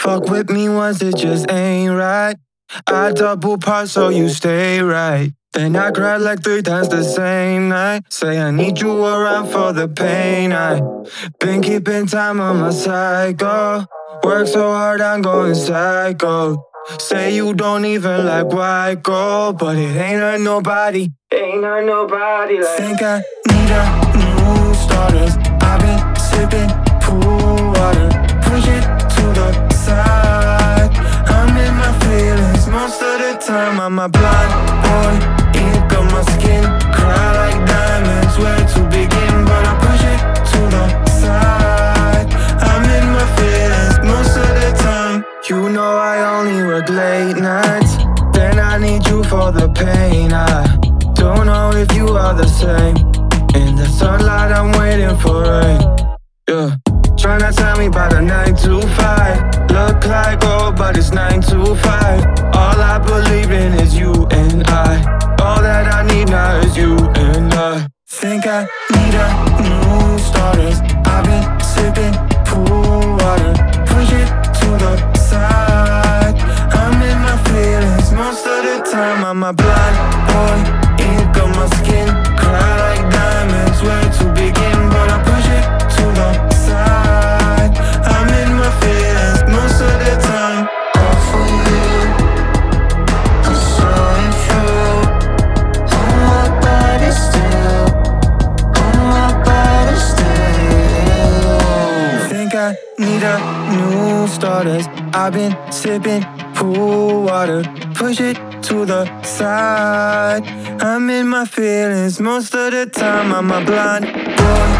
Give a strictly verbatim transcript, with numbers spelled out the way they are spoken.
Fuck with me once, it just ain't right. I double park so you stay right. Then I cried like three times the same night. Say I need you around for the pain. I been keeping time on my cycle. Work so hard, I'm going psycho. Say you don't even like white gold, but it ain't hurt nobody. Ain't hurt nobody like. Think I need a new starters. I've been sipping pool water. Push it to the side. I'm in my feelings most of the time. I'm a blind boy, ink on my skin. Cry like diamonds, where to begin? But I push it to the side. I'm in my feelings most of the time. You know I only work late nights. Then I need you for the pain. I don't know if you are the same. In the sunlight I'm waiting for rain. Yeah. Tryna tell me about a nine to five. Look like gold, but it's nine to five. All I believe in is you and I. All that I need now is you and I. Think I need a new starters. I've been sipping pool water. Push it to the side. I'm in my feelings most of the time. I'm a blind boy, ink on my skin. Cry like diamonds, where to begin? But I push it to the side. I'm in my feelings most of the time. All for you, I'm so in through. On my body still, on my body still. Think I need a new starters. I've been sipping pool water. Push it to the side. I'm in my feelings most of the time. I'm a blind boy,